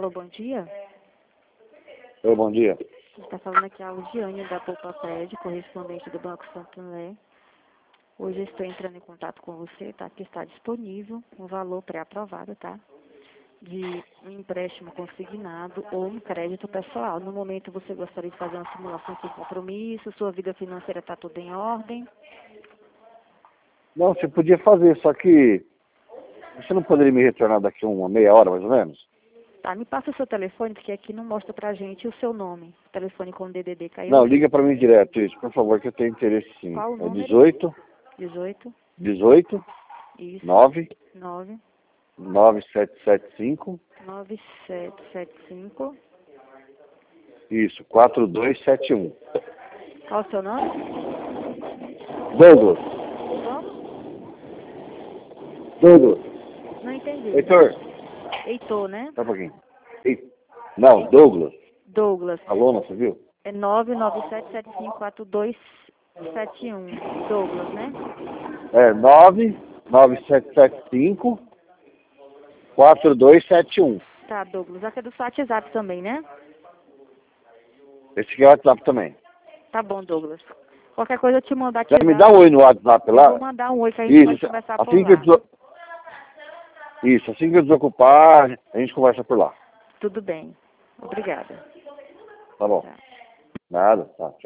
Alô, bom dia. Oi, bom dia. Está falando aqui a Audiane da Poupa Pede, correspondente do Banco Santander. Hoje eu estou entrando em contato com você, tá? Que está disponível um valor pré-aprovado, tá? De um empréstimo consignado ou um crédito pessoal. No momento você gostaria de fazer uma simulação sem compromisso, sua vida financeira está tudo em ordem. Não, você podia fazer, só que você não poderia me retornar daqui a uma meia hora, mais ou menos? Tá, me passa o seu telefone, porque aqui não mostra pra gente o seu nome. O telefone com DDD caiu. Não, liga para mim direto isso, por favor, que eu tenho interesse sim. Qual o É número? 18 Isso. 9 9 9775 9775. isso, 4271. Qual o seu nome? Douglas. Como? Douglas. Não entendi. Heitor, Heitor, né? só um pouquinho. Não, Douglas. Douglas. Alô, não, você viu? É 997754271. Douglas, né? É 99775 4271. Tá, Douglas. Aqui é do seu WhatsApp também, né? Esse aqui é o WhatsApp também. Tá bom, Douglas. Qualquer coisa eu te mandar aqui. Já me dá um oi no WhatsApp Eu lá? vou mandar um oi que a gente pode conversar por assim que lá. Isso, assim que eu desocupar, a gente conversa por lá. Tudo bem. Obrigada. Tá bom. Tá. Nada, tá. Tchau.